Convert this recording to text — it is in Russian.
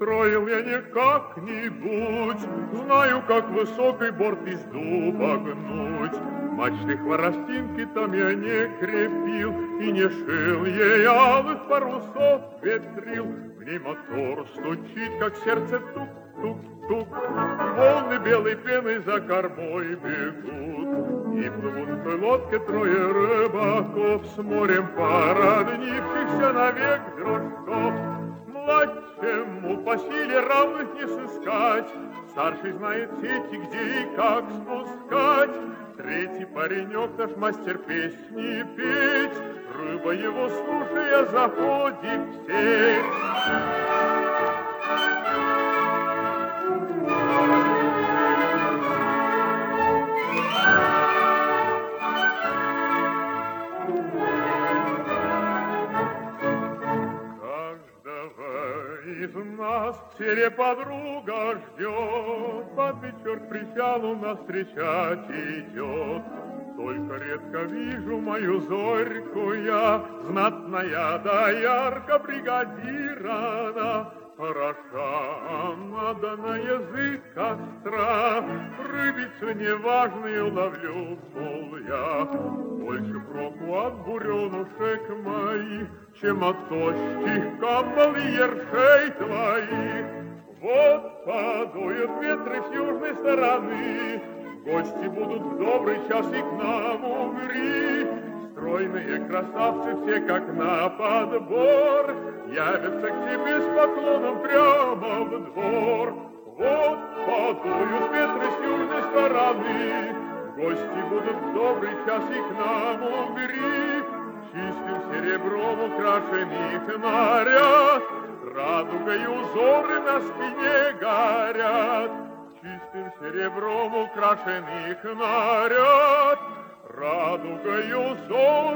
устроил я не как-нибудь, знаю, как высокий борт из дуба гнуть. Мачты хворостинки там я не крепил и не шил ей алых парусов ветрил. В ней мотор стучит, как сердце тук-тук-тук. Волны белой пеной за кормой бегут, и плывут в той лодке трое рыбаков, с морем породнившихся навек дружков. Младшему по силе равных не сыскать, старший знает сети, где и как спускать. Третий паренек наш мастер песни петь, рыба его слушая заходит в сеть. Из нас серия подруга ждет, под вечер к причалу нас встречать идет. Только редко вижу мою зорьку я, знатная да ярко бригадирована. Хороша она да на язык остра, рыбицу неважную ловлю мол я. Больше проку от буренушек моих, чем от тощих камбал и ершей твоих. Вот подуют ветры с южной стороны, гости будут в добрый час и к нам умри. Стройные красавцы все как на подбор явятся к тебе с поклоном прямо в двор. Вот подуют ветры с южной стороны, гости будут в добрый час и к нам умри. Чистым серебром украшен их наряд, радугой узоры на спине горят. Чистым серебром украшен их наряд, радугой узоры